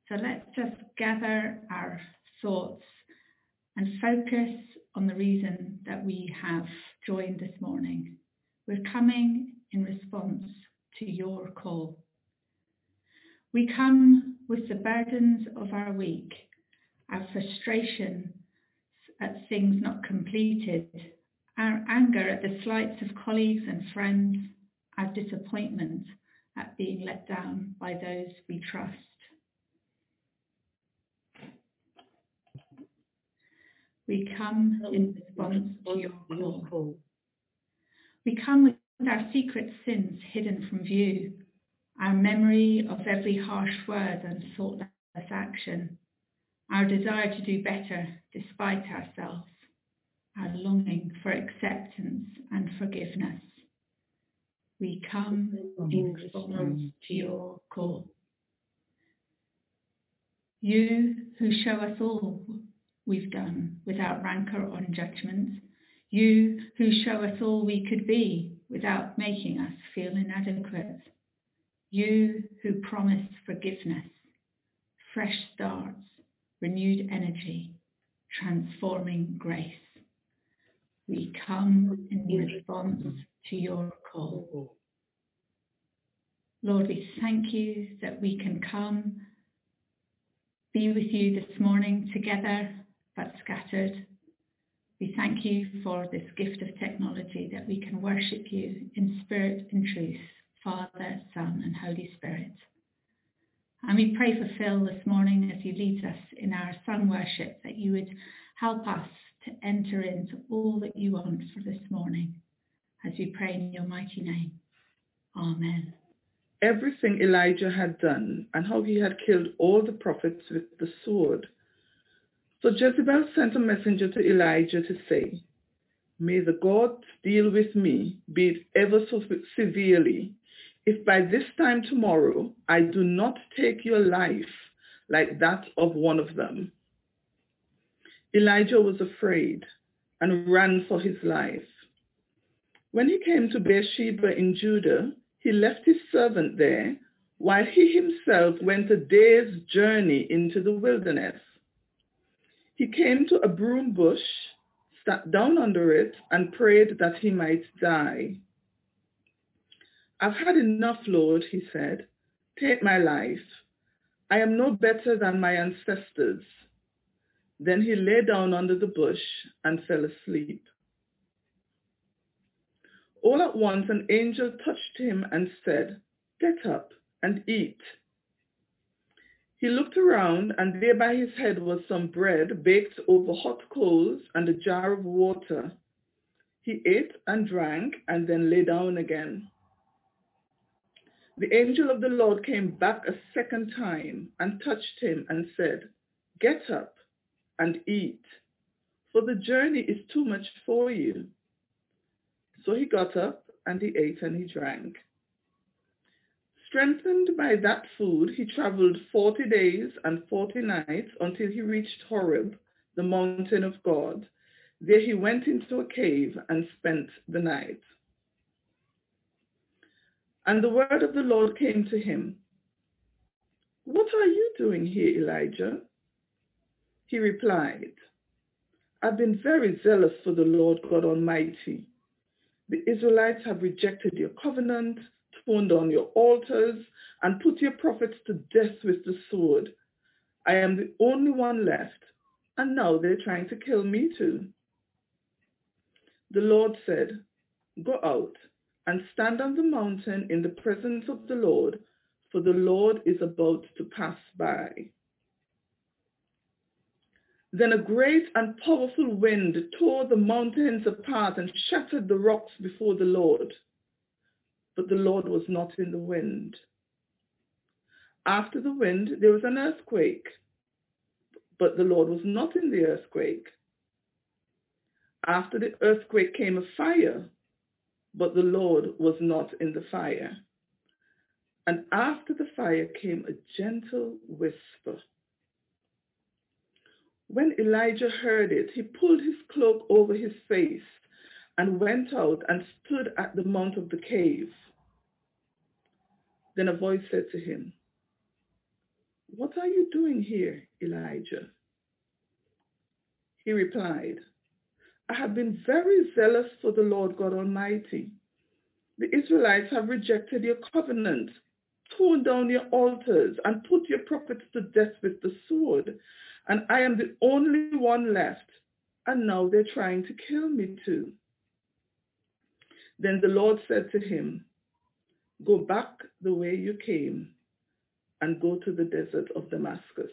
So let's just gather our thoughts and focus on the reason that we have joined this morning. We're coming in response to your call. We come with the burdens of our week, our frustration at things not completed, our anger at the slights of colleagues and friends, our disappointment at being let down by those we trust. We come in response to your call. We come with our secret sins hidden from view, our memory of every harsh word and thoughtless action, our desire to do better despite ourselves, our longing for acceptance and forgiveness. We come in response to your call. You who show us all we've done without rancor or judgment, you who show us all we could be without making us feel inadequate, you who promise forgiveness, fresh starts, renewed energy, transforming grace. We come in response to your call. Lord, we thank you that we can come, be with you this morning together but scattered. We thank you for this gift of technology that we can worship you in spirit and truth, Father, Son and Holy Spirit. And we pray for Phil this morning as he leads us in our sung worship, that you would help us to enter into all that you want for this morning, as we pray in your mighty name. Amen. Everything Elijah had done and how he had killed all the prophets with the sword. So Jezebel sent a messenger to Elijah to say, "May the gods deal with me, be it ever so severely, if by this time tomorrow I do not take your life like that of one of them." Elijah was afraid and ran for his life. When he came to Beersheba in Judah, he left his servant there while he himself went a day's journey into the wilderness. He came to a broom bush, sat down under it, and prayed that he might die. "I've had enough, Lord," he said. "Take my life. I am no better than my ancestors." Then he lay down under the bush and fell asleep. All at once an angel touched him and said, "Get up and eat." He looked around, and there by his head was some bread baked over hot coals and a jar of water. He ate and drank and then lay down again. The angel of the Lord came back a second time and touched him and said, "Get up and eat, for the journey is too much for you." So he got up and he ate and he drank. Strengthened by that food, he traveled 40 days and 40 nights until he reached Horeb, the mountain of God. There he went into a cave and spent the night. And the word of the Lord came to him, "What are you doing here, Elijah?" He replied, "I've been very zealous for the Lord God Almighty. The Israelites have rejected your covenant, torn down your altars, and put your prophets to death with the sword. I am the only one left, and now they're trying to kill me too." The Lord said, "Go out and stand on the mountain in the presence of the Lord, for the Lord is about to pass by." Then a great and powerful wind tore the mountains apart and shattered the rocks before the Lord. But the Lord was not in the wind. After the wind, there was an earthquake, but the Lord was not in the earthquake. After the earthquake came a fire, but the Lord was not in the fire. And after the fire came a gentle whisper. When Elijah heard it, he pulled his cloak over his face and went out and stood at the mouth of the cave. Then a voice said to him, "What are you doing here, Elijah?" He replied, "I have been very zealous for the Lord God Almighty. The Israelites have rejected your covenant, torn down your altars, and put your prophets to death with the sword. And I am the only one left, and now they're trying to kill me too." Then the Lord said to him, "Go back the way you came and go to the desert of Damascus."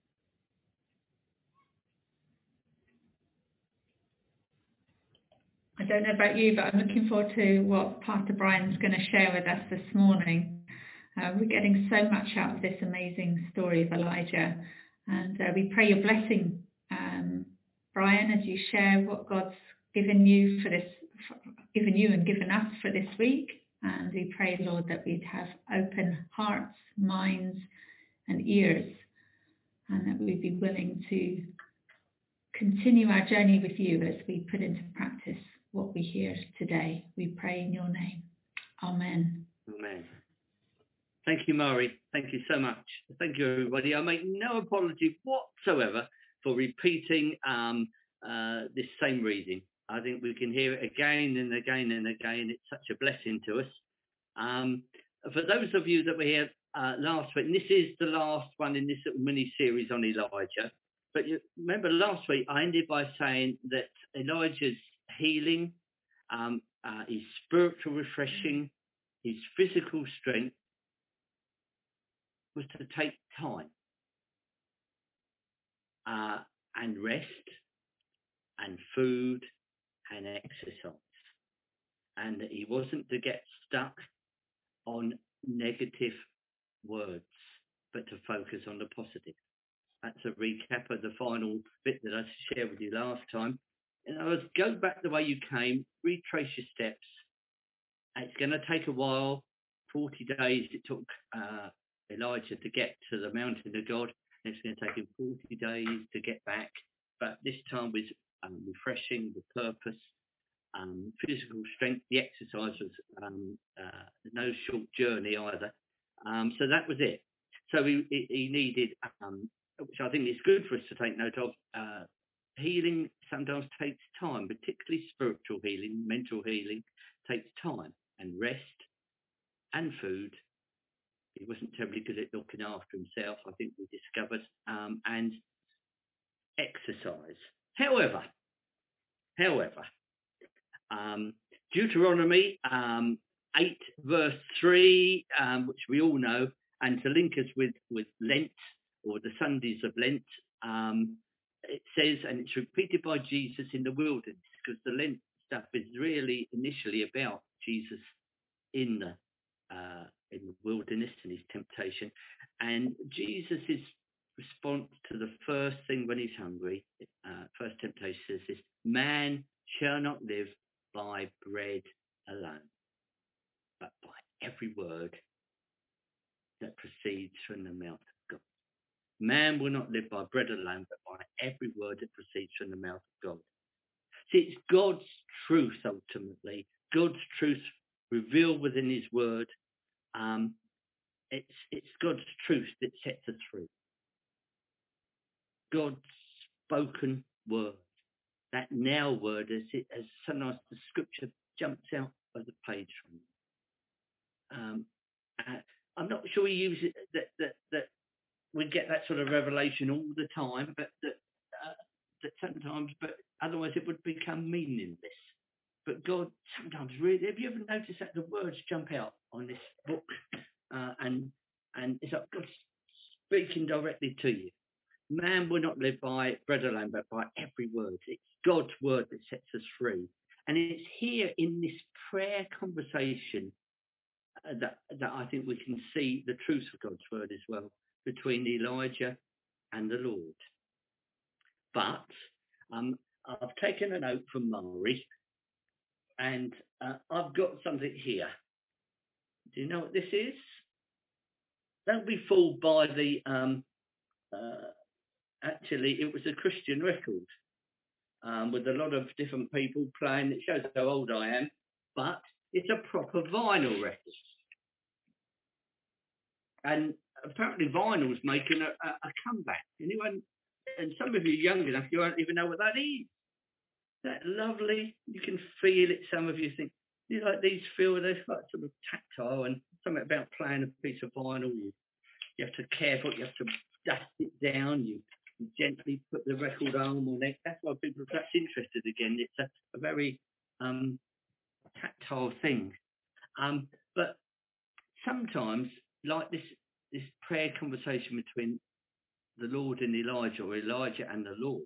I don't know about you, but I'm looking forward to what Pastor Brian's going to share with us this morning. We're getting so much out of this amazing story of Elijah, and we pray your blessing, Brian, as you share what God's given you and given us for this week. And we pray, Lord, that we'd have open hearts, minds, and ears, and that we'd be willing to continue our journey with you as we put into practice what we hear today. We pray in your name. Amen. Amen. Thank you, Murray. Thank you so much. Thank you, everybody. I make no apology whatsoever for repeating this same reading. I think we can hear it again and again and again. It's such a blessing to us. For those of you that were here last week, and this is the last one in this little mini-series on Elijah, but you remember last week I ended by saying that Elijah's healing, his spiritual refreshing, his physical strength was to take time and rest and food and exercise, and that he wasn't to get stuck on negative words, but to focus on the positive. That's a recap of the final bit that I shared with you last time. In other words, go back the way you came, retrace your steps. It's going to take a while. 40 days it took Elijah to get to the mountain of God. And it's going to take him 40 days to get back. But this time was refreshing, the purpose, physical strength. The exercise was no short journey either. So that was it. So he needed, which I think is good for us to take note of, healing sometimes takes time, particularly spiritual healing, mental healing takes time, and rest and food. He wasn't terribly good at looking after himself, I think we discovered, and exercise. However, Deuteronomy 8 verse 3, which we all know, and to link us with Lent or the Sundays of Lent, it says, and it's repeated by Jesus in the wilderness, because the Lent stuff is really initially about Jesus in the wilderness and his temptation, and Jesus's response to the first thing when he's hungry, first temptation says this: "Man shall not live by bread alone, but by every word that proceeds from the mouth of God." Man will not live by bread alone, but by every word that proceeds from the mouth of God. See, it's God's truth ultimately, God's truth revealed within his word. It's God's truth that sets us free. God's spoken word, that now word, as sometimes the scripture jumps out of the page from you. I'm not sure we use it that we get that sort of revelation all the time, but that sometimes, but otherwise it would become meaningless. But God sometimes really, have you ever noticed that the words jump out on this book, and it's like God speaking directly to you? Man will not live by bread alone, but by every word. It's God's word that sets us free. And it's here in this prayer conversation that I think we can see the truth of God's word as well, between Elijah and the Lord. But I've taken a note from Mari, and I've got something here. Do you know what this is? Don't be fooled by the... actually, it was a Christian record with a lot of different people playing. It shows how old I am, but it's a proper vinyl record. And apparently vinyl's making a comeback. Anyone, and some of you young enough, you won't even know what that is. That lovely, you can feel it. Some of you think, you like these feel, they're like sort of tactile, and something about playing a piece of vinyl. You have to care for it, you have to dust it down, you gently put the record arm on it. That's why people are perhaps interested again. It's a very tactile thing. But sometimes, like this prayer conversation between the Lord and Elijah, or Elijah and the Lord,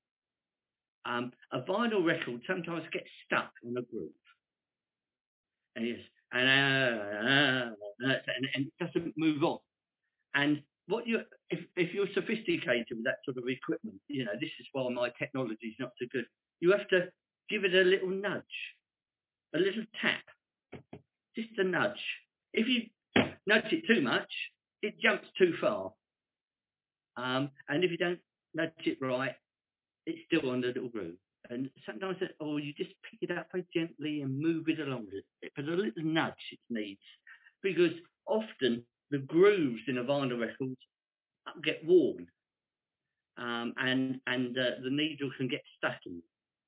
a vinyl record sometimes gets stuck on a groove. And yes, and it doesn't move on. And what you, if you're sophisticated with that sort of equipment, this is why my technology is not so good. You have to give it a little nudge, a little tap, just a nudge. If you nudge it too much, it jumps too far. And if you don't nudge it right, it's still on the little groove. And sometimes, you just pick it up very gently and move it along a little bit. But a little nudge it needs, because often the grooves in a vinyl record get worn, and the needle can get stuck in.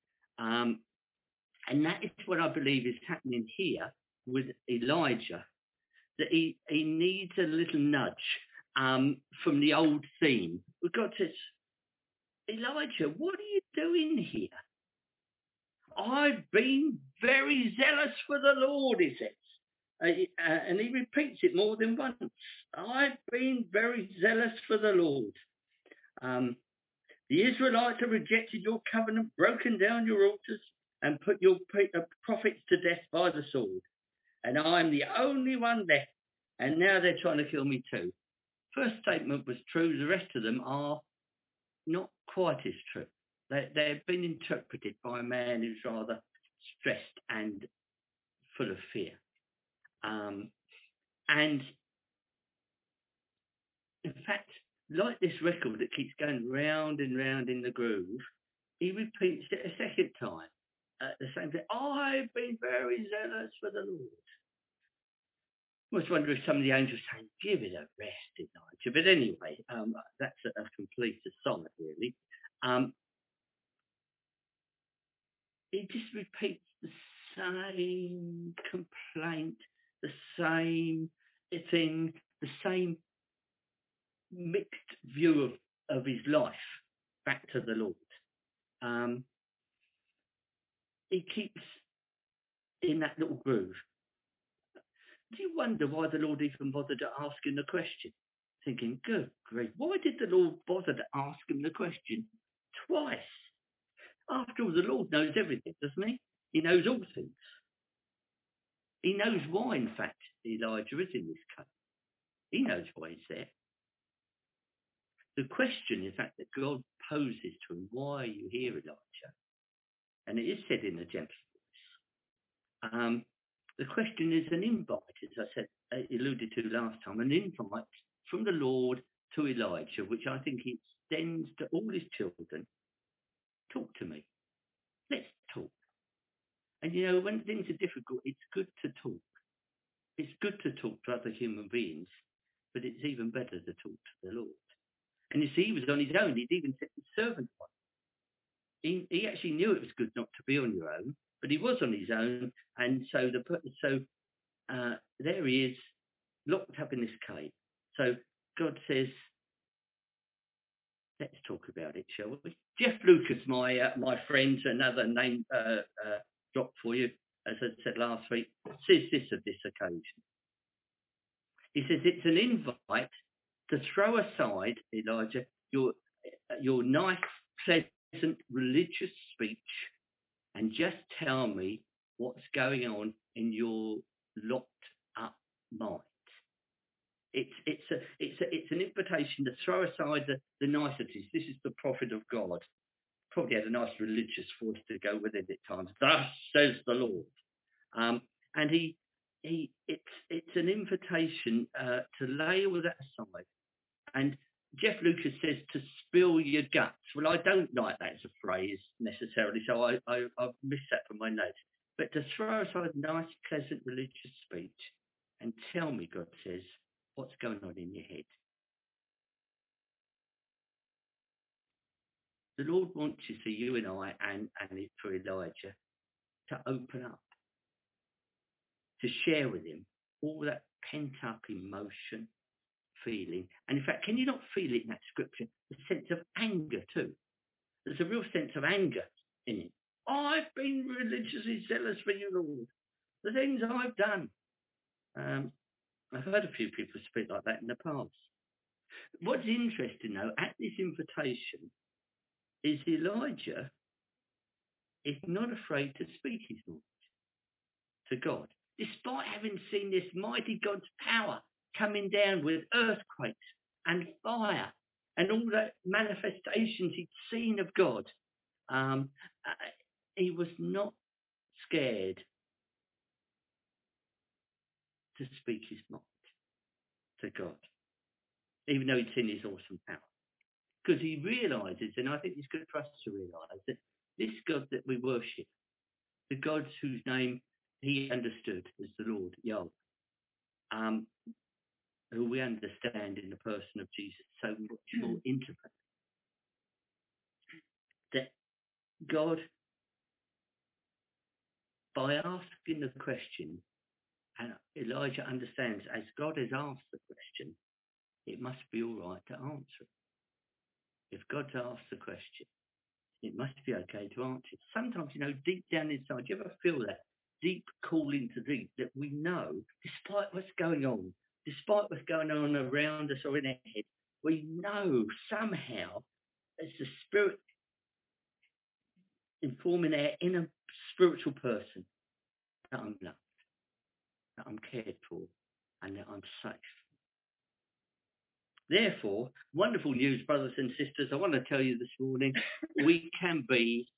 And that is what I believe is happening here with Elijah, that he needs a little nudge from the old theme. God says, Elijah, what are you doing here? I've been very zealous for the Lord, he says. And he repeats it more than once. I've been very zealous for the Lord. The Israelites have rejected your covenant, broken down your altars, and put your prophets to death by the sword. And I'm the only one left, and now they're trying to kill me too. First statement was true. The rest of them are not quite as true. They've been interpreted by a man who's rather stressed and full of fear. And in fact, like this record that keeps going round and round in the groove, he repeats it a second time. The same thing. I've been very zealous for the Lord. I was wondering if some of the angels saying, give it a rest, Elijah. But anyway, that's a complete aside, really. He just repeats the same complaint, the same thing, the same mixed view of his life back to the Lord. He keeps in that little groove. Do you wonder why the Lord even bothered to ask him the question? Thinking, good grief, why did the Lord bother to ask him the question twice? After all, the Lord knows everything, doesn't he? He knows all things. He knows why, in fact, Elijah is in this cave. He knows why he's there. The question, in fact, that God poses to him, why are you here, Elijah? And it is said in a gentle voice. The question is an invite, as I said, alluded to last time, an invite from the Lord to Elijah, which I think he extends to all his children. Talk to me. Let's talk. And when things are difficult, it's good to talk. It's good to talk to other human beings, but it's even better to talk to the Lord. And you see, he was on his own. He'd even set his servant on. He actually knew it was good not to be on your own, but he was on his own. And so there he is, locked up in this cave. So God says, let's talk about it, shall we? Jeff Lucas, my friend, another name drop for you, as I said last week, says this of this occasion. He says it's an invite to throw aside, Elijah, your nice, pleasant religious speech and just tell me what's going on in your locked up mind. It's an invitation to throw aside the niceties. This is the prophet of God. Probably had a nice religious voice to go with it at times. Thus says the Lord. And it's an invitation to lay all that aside. And Jeff Lucas says to spill your guts. Well, I don't like that as a phrase necessarily, so I've missed that from my notes. But to throw aside nice, pleasant religious speech and tell me, God says, What's going on in your head? The Lord wants you, so you and I, and for Elijah, to open up, to share with him all that pent-up emotion, feeling. And in fact, can you not feel it in that scripture? The sense of anger too. There's a real sense of anger in it. I've been religiously zealous for you, Lord. The things I've done. I've heard a few people speak like that in the past. What's interesting, though, at this invitation, is Elijah is not afraid to speak his mind to God, despite having seen this mighty God's power coming down with earthquakes and fire and all the manifestations he'd seen of God. He was not scared to speak his mind to God, even though he'd seen his awesome power. Because he realizes, and I think it's good for us to realize, that this God that we worship, the God whose name he understood as the Lord, Yahweh, who we understand in the person of Jesus so much more intimate, that God, by asking the question, and Elijah understands, as God has asked the question, it must be all right to answer it. If God's asked the question, it must be okay to answer it. Sometimes, deep down inside, do you ever feel that deep calling to deep, that we know, despite what's going on around us or in our head, we know somehow, as the Spirit informing our inner spiritual person, that I'm loved, that I'm cared for, and that I'm safe. Therefore, wonderful news, brothers and sisters. I want to tell you this morning, we can be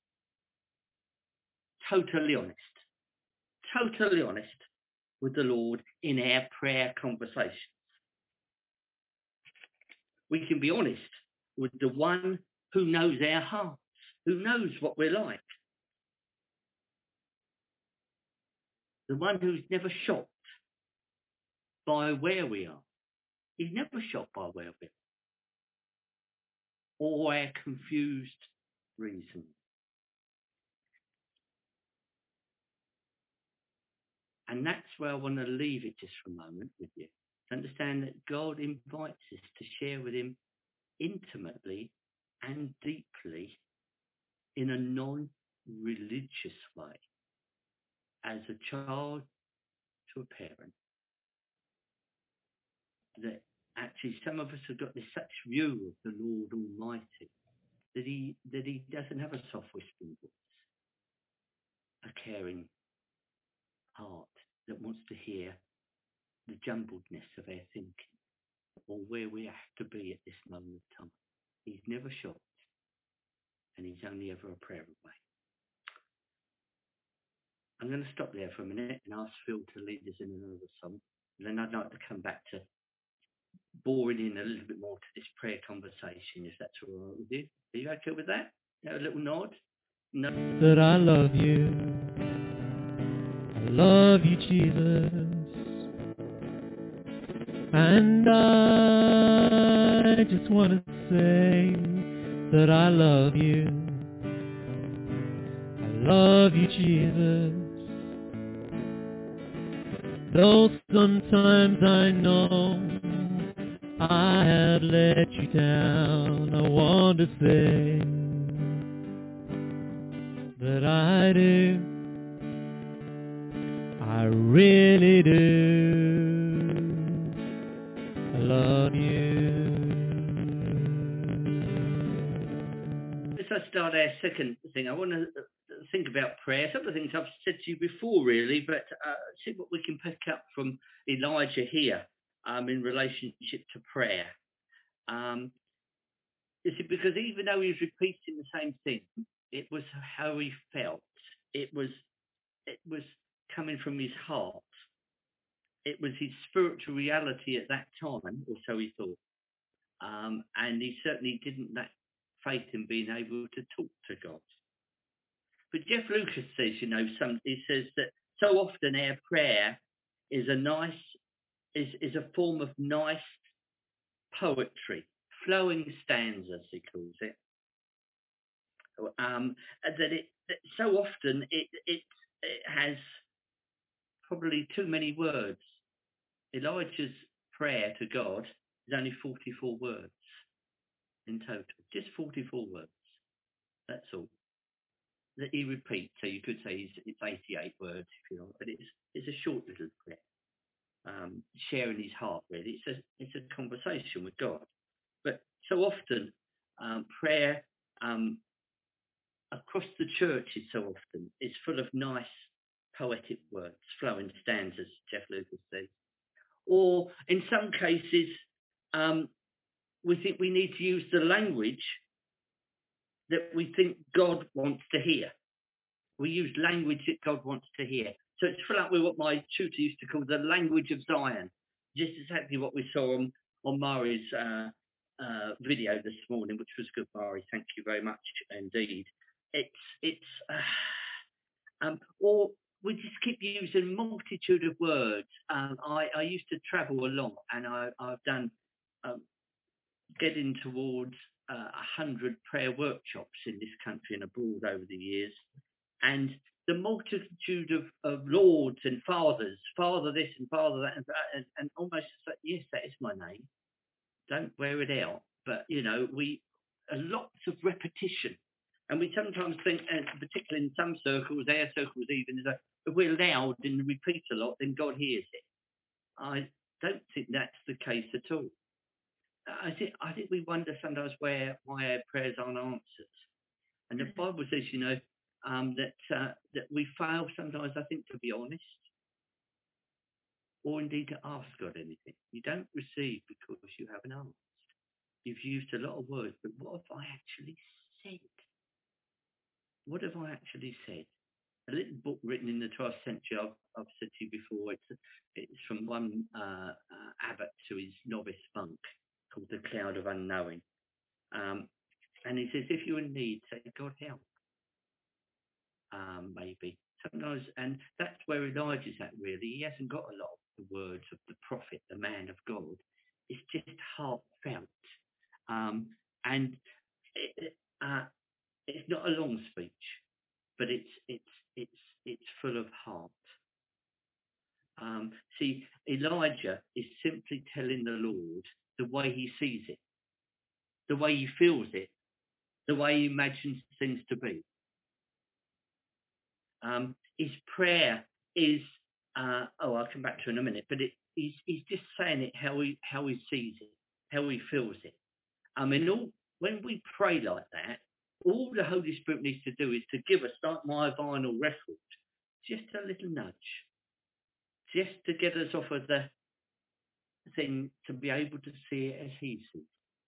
totally honest with the Lord in our prayer conversations. We can be honest with the one who knows our hearts, who knows what we're like, the one who's never shocked by where we are. He's never shocked by where we are or our confused reason. And that's where I want to leave it just for a moment with you. To understand that God invites us to share with him intimately and deeply in a non-religious way, as a child to a parent. That actually some of us have got this such view of the Lord Almighty that he doesn't have a soft whispering voice, a caring heart that wants to hear the jumbledness of our thinking or where we have to be at this moment of time. He's never shocked, and he's only ever a prayer away. I'm going to stop there for a minute and ask Phil to lead us in another song. And then I'd like to come back to boring in a little bit more to this prayer conversation, if that's all right with you. Are you okay with that? A little nod? No. That I love you. I love you, Jesus. And I just want to say that I love you. I love you, Jesus. Though sometimes I know I have let you down, I want to say that I do. I really do. I love you. As I start our second thing, I want to think about prayer. Some of the things I've said to you before, really, but see what we can pick up from Elijah here in relationship to prayer. You see, because even though he was repeating the same thing, it was how he felt. It was coming from his heart. It was his spiritual reality at that time, or so he thought. And he certainly didn't lack faith in being able to talk to God. But Jeff Lucas says, he says that so often our prayer is a nice is a form of nice poetry, flowing stanzas, he calls it. That so often it has probably too many words. Elijah's prayer to God is only 44 words in total, just 44 words. That's all that he repeats. So you could say it's 88 words if you like, but it's a short little prayer, sharing his heart. Really, it's a conversation with God. But so often prayer across the churches so often is full of nice poetic words, flowing stanzas, Jeff Lucas says. Or in some cases, we think we need to use the language that we think God wants to hear. We use language that God wants to hear. So it's full up with what my tutor used to call the language of Zion. Just exactly what we saw on Mari's video this morning, which was good, Mari. Thank you very much indeed. Or we just keep using a multitude of words. I used to travel a lot, and I've done getting towards 100 prayer workshops in this country and abroad over the years. And the multitude of lords and fathers, father this and father that, and almost like, yes, that is my name. Don't wear it out. But, lots of repetition. And we sometimes think, and particularly in some circles, their circles even, is that if we're loud and repeat a lot, then God hears it. I don't think that's the case at all. I think we wonder sometimes why our prayers aren't answered. And the Bible says, that we fail sometimes, I think, to be honest, or indeed to ask God anything. You don't receive because you haven't asked. You've used a lot of words, but what have I actually said? What have I actually said? A little book written in the 12th century, I've said to you before, it's from one abbot to his novice monk, called The Cloud of Unknowing. And he says, if you're in need, say, God help. Maybe. Sometimes, and that's where Elijah's at, really. He hasn't got a lot of the words of the prophet, the man of God. It's just heartfelt. And it's not a long speech, but it's full of heart. See, Elijah is simply telling the Lord the way he sees it, the way he feels it, the way he imagines things to be. His prayer is, I'll come back to it in a minute, but he's just saying it how he sees it, how he feels it. When we pray like that, all the Holy Spirit needs to do is to give us, like my vinyl record, just a little nudge, just to get us off of the thing, to be able to see it as he sees.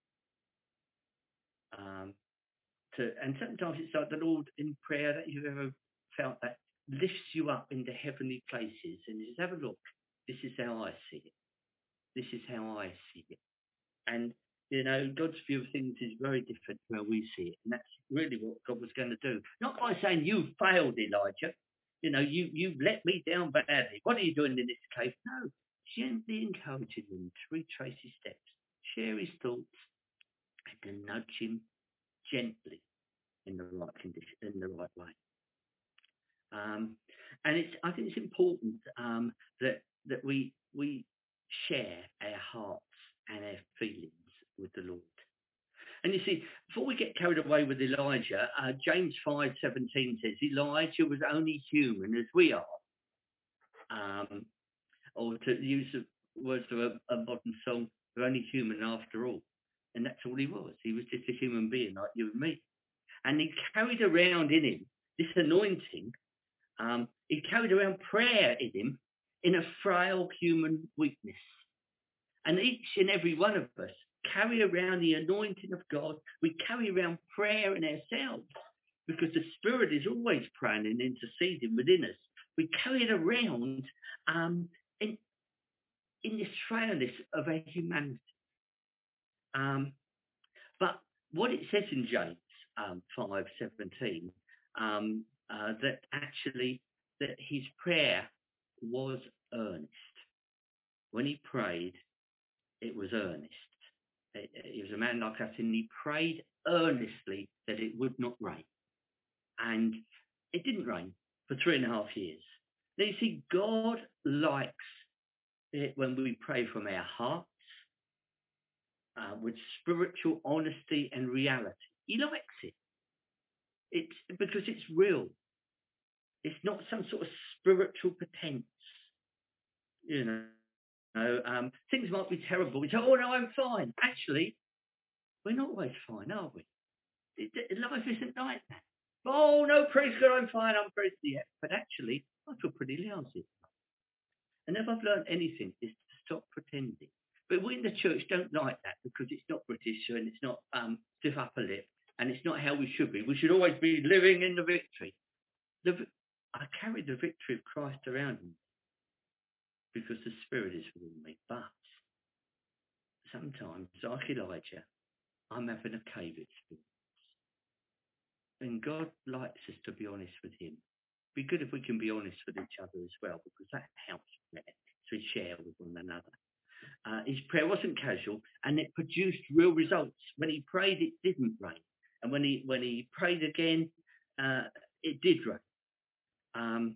And sometimes it's like the Lord in prayer that you've ever felt that lifts you up into heavenly places and just have a look. This is how I see it. This is how I see it. And God's view of things is very different to how we see it. And that's really what God was going to do. Not by saying, you failed, Elijah. You've let me down badly. What are you doing in this case? No, gently encouraging him to retrace his steps, share his thoughts, and then nudge him gently in the right condition, in the right way. And I think it's important that we share our hearts and our feelings with the Lord. And you see, before we get carried away with Elijah, James 5:17 says Elijah was only human as we are. Or to use the words of a modern song, we're only human after all. And that's all he was. He was just a human being like you and me. And he carried around in him this anointing. He carried around prayer in him in a frail human weakness. And each and every one of us carry around the anointing of God. We carry around prayer in ourselves because the Spirit is always praying and interceding within us. We carry it around in this frailness of our humanity. But what it says in James 5:17, that actually that his prayer was earnest. when he prayed, it was earnest. He was a man like us, and he prayed earnestly that it would not rain. And it didn't rain for 3.5 years. Now you see, God likes it when we pray from our hearts, with spiritual honesty and reality. He likes it. It's because it's real. It's not some sort of spiritual pretense. You know, things might be terrible. We say, oh no, I'm fine. Actually, we're not always fine, are we? Life isn't like that. Oh no, praise God, I'm fine, I'm praised yet. But actually, I feel pretty lousy. And if I've learned anything, is to stop pretending. But we in the church don't like that because it's not British and it's not stiff upper lip and it's not how we should be. We should always be living in the victory. I carry the victory of Christ around me because the Spirit is within me. But sometimes, like Elijah, I'm having a cave experience. And God likes us to be honest with him. It'd be good if we can be honest with each other as well, because that helps to share with one another. His prayer wasn't casual, and it produced real results. When he prayed, it didn't rain, and when he prayed again, it did rain.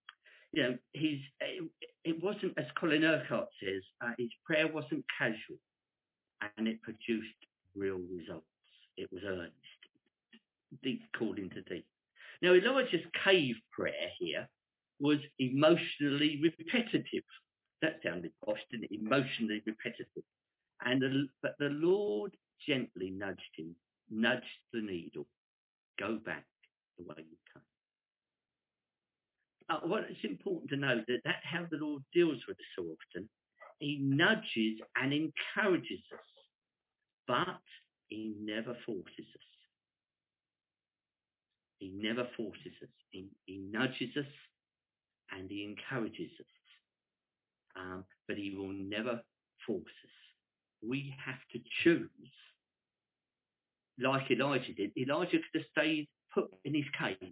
It wasn't, as Colin Urquhart says, his prayer wasn't casual, and it produced real results. It was earnest, deep called into deep. Now, Elijah's cave prayer here was emotionally repetitive. That sounded posh, didn't it? Emotionally repetitive. But the Lord gently nudged him, nudged the needle. Go back the way you came. Well, it's important to know that's how the Lord deals with us so often. He nudges and encourages us, but he never forces us. He never forces us. He nudges us and he encourages us. But he will never force us. We have to choose, like Elijah did. Elijah could have stayed put in his cave.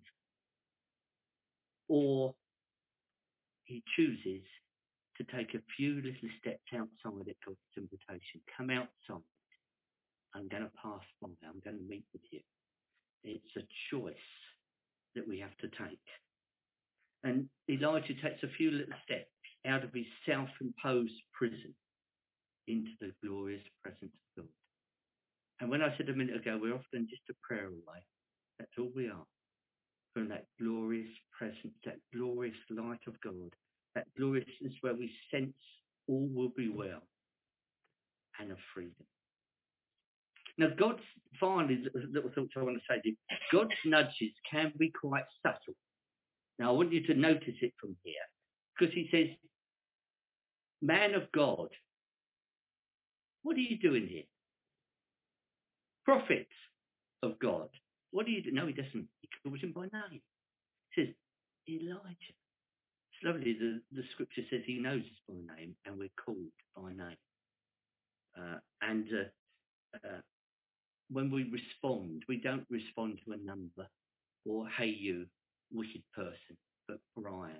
Or he chooses to take a few little steps outside at God's invitation. Come outside. I'm going to pass by. I'm going to meet with you. It's a choice that we have to take. And Elijah takes a few little steps out of his self-imposed prison into the glorious presence of God. And when I said a minute ago, we're often just a prayer away. That's all we are. From that glorious presence, that glorious light of God, that gloriousness where we sense all will be well, and of freedom. Now, God's, finally, little thoughts I want to say to you, God's nudges can be quite subtle. Now, I want you to notice it from here, because he says, man of God, what are you doing here? Prophets of God, what do you do? No, he doesn't. He calls him by name. He says, Elijah. It's lovely. The scripture says he knows us by name, and we're called by name. When we respond, we don't respond to a number or, hey, you, wicked person, but Brian,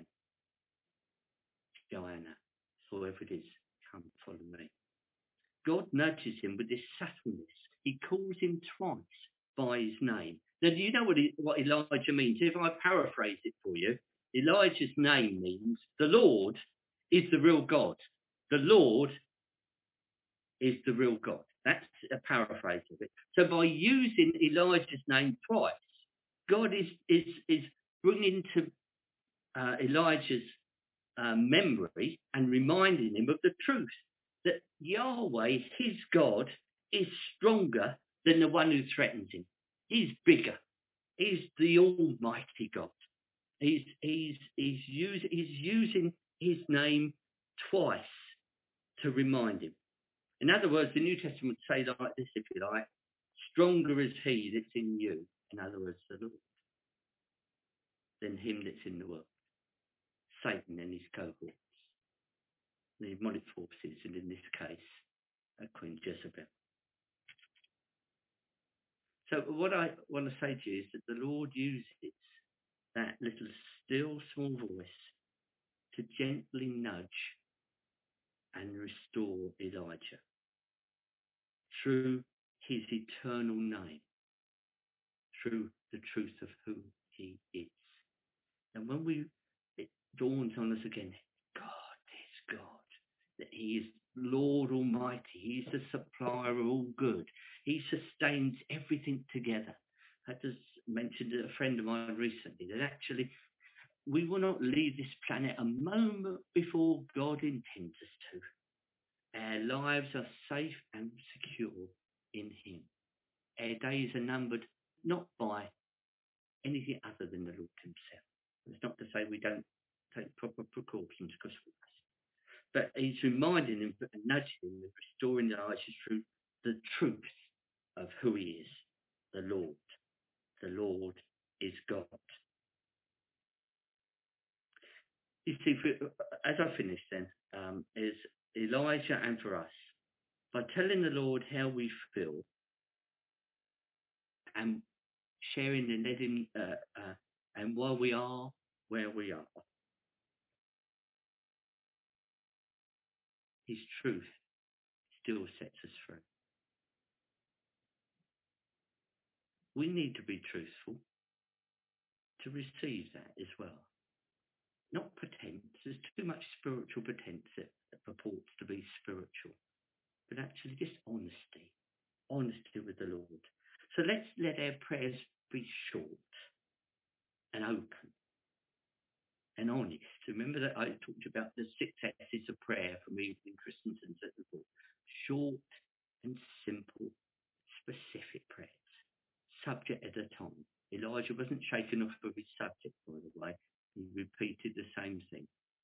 Diana, whoever it is, come follow me. God nudges him with this subtleness. He calls him twice by his name. Now, do you know what Elijah means? If I paraphrase it for you, Elijah's name means the Lord is the real God. The Lord is the real God. That's a paraphrase of it. So by using Elijah's name twice, God is bringing to Elijah's memory and reminding him of the truth that Yahweh, his God, is stronger than the one who threatens him. He's bigger. He's the Almighty God. He's using his name twice to remind him. In other words, the New Testament would say like this, if you like, stronger is he that's in you, in other words, the Lord, than him that's in the world, Satan and his cohorts, the demonic forces, and in this case, Queen Jezebel. So what I want to say to you is that the Lord uses that little still small voice to gently nudge and restore Elijah through his eternal name, through the truth of who he is. And when it dawns on us again, God is God, that he is Lord Almighty, he's the supplier of all good, he sustains everything together. I just mentioned to a friend of mine recently that actually we will not leave this planet a moment before God intends us to. Our lives are safe and secure in him. Our days are numbered not by anything other than the Lord himself. It's not to say we don't take proper precautions, because we must. But he's reminding him and nudging him and restoring Elijah through the truth of who he is, the Lord. The Lord is God. You see, as I finish then, is Elijah and for us, by telling the Lord how we feel and sharing and letting and why we are where we are, his truth still sets us free. We need to be truthful to receive that as well. Not pretense. There's too much spiritual pretense that purports to be spiritual, but actually just honesty. Honesty with the Lord. So let's let our prayers be short and open and honest. Remember that I talked about the 6 S's of prayer from Evelyn Christensen's at the book. Short and simple, specific prayers. Subject at a time. Elijah wasn't shaken off of his subject, by the way. He repeated the same thing.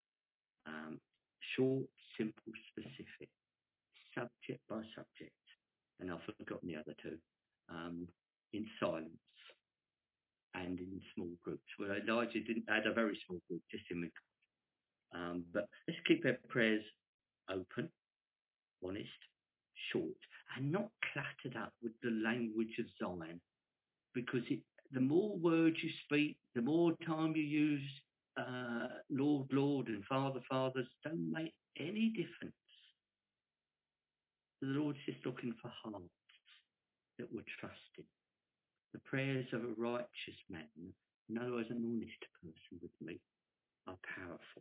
Short, simple, specific. Subject by subject. And I've forgotten the other 2. In silence and in small groups. Well, Elijah didn't add a very small group, just him with God. But let's keep our prayers open, honest, short, and not cluttered up with the language of Zion. Because the more words you speak, the more time you use Lord, Lord, and Father, Fathers, don't make any difference. The Lord's just looking for hearts that will trust him. The prayers of a righteous man, no, as an honest person with me, are powerful.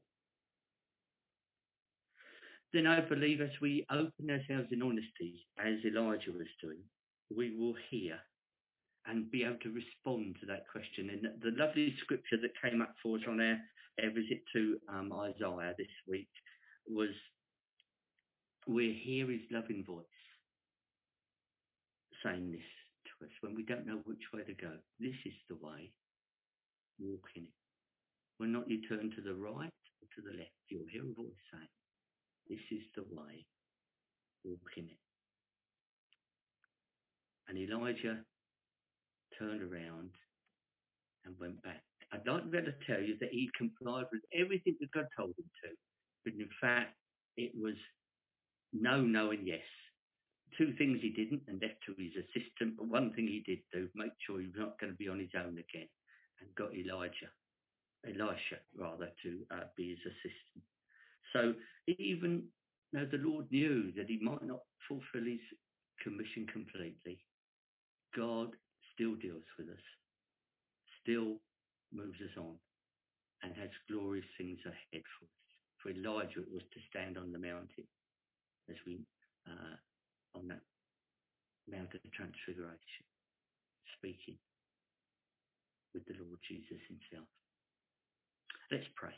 Then I believe as we open ourselves in honesty, as Elijah was doing, we will hear and be able to respond to that question. And the lovely scripture that came up for us on our visit to Isaiah this week was, we hear his loving voice saying this to us when we don't know which way to go. This is the way, walk in it. When not you turn to the right or to the left, you'll hear a voice saying, this is the way, walk in it. And Elijah turned around and went back. I'd like to be able to tell you that he complied with everything that God told him to, but in fact, it was no, no, and yes. 2 things he didn't and left to his assistant, but 1 thing he did do, make sure he was not going to be on his own again, and got Elisha to be his assistant. So even though the Lord knew that he might not fulfill his commission completely, God still deals with us, still moves us on, and has glorious things ahead for us. For Elijah, it was to stand on the mountain, as we on that Mount of Transfiguration, speaking with the Lord Jesus himself. Let's pray.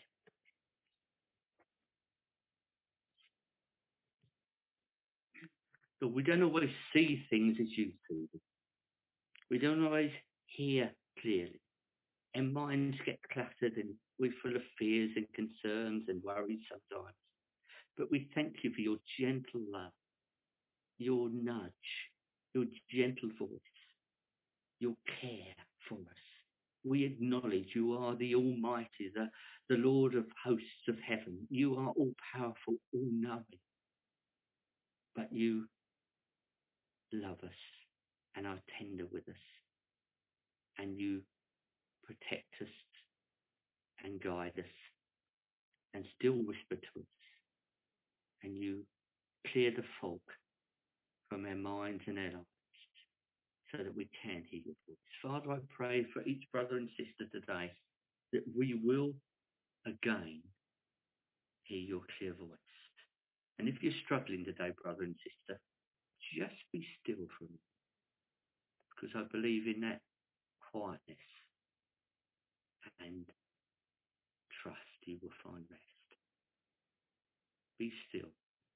But we don't always see things as you see them. We don't always hear clearly. And minds get cluttered and we're full of fears and concerns and worries sometimes. But we thank you for your gentle love, your nudge, your gentle voice, your care for us. We acknowledge you are the Almighty, the Lord of hosts of heaven. You are all-powerful, all-knowing. But you love us and are tender with us. And you protect us and guide us and still whisper to us and you clear the fog from our minds and our lives so that we can hear your voice. Father, I pray for each brother and sister today that we will again hear your clear voice. And if you're struggling today, brother and sister, just be still for me, because I believe in that quietness and trust you will find rest. Be still.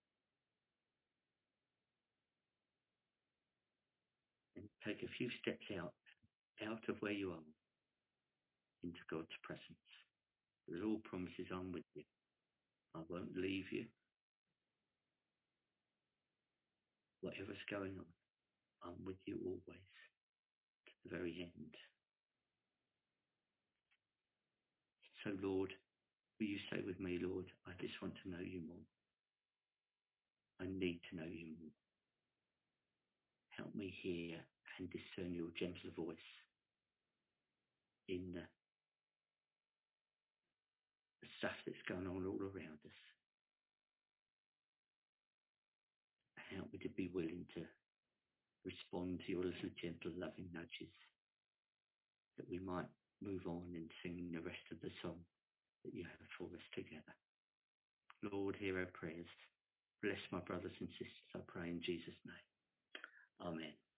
And take a few steps out of where you are into God's presence. The Lord promises I'm with you. I won't leave you. Whatever's going on, I'm with you always to the very end. So Lord, will you say with me, Lord, I just want to know you more. I need to know you more. Help me hear and discern your gentle voice in the stuff that's going on all around us. Help me to be willing to respond to your little gentle loving nudges, that we might move on and sing the rest of the song that you have for us together. Lord, hear our prayers. Bless my brothers and sisters, I pray in Jesus' name. Amen.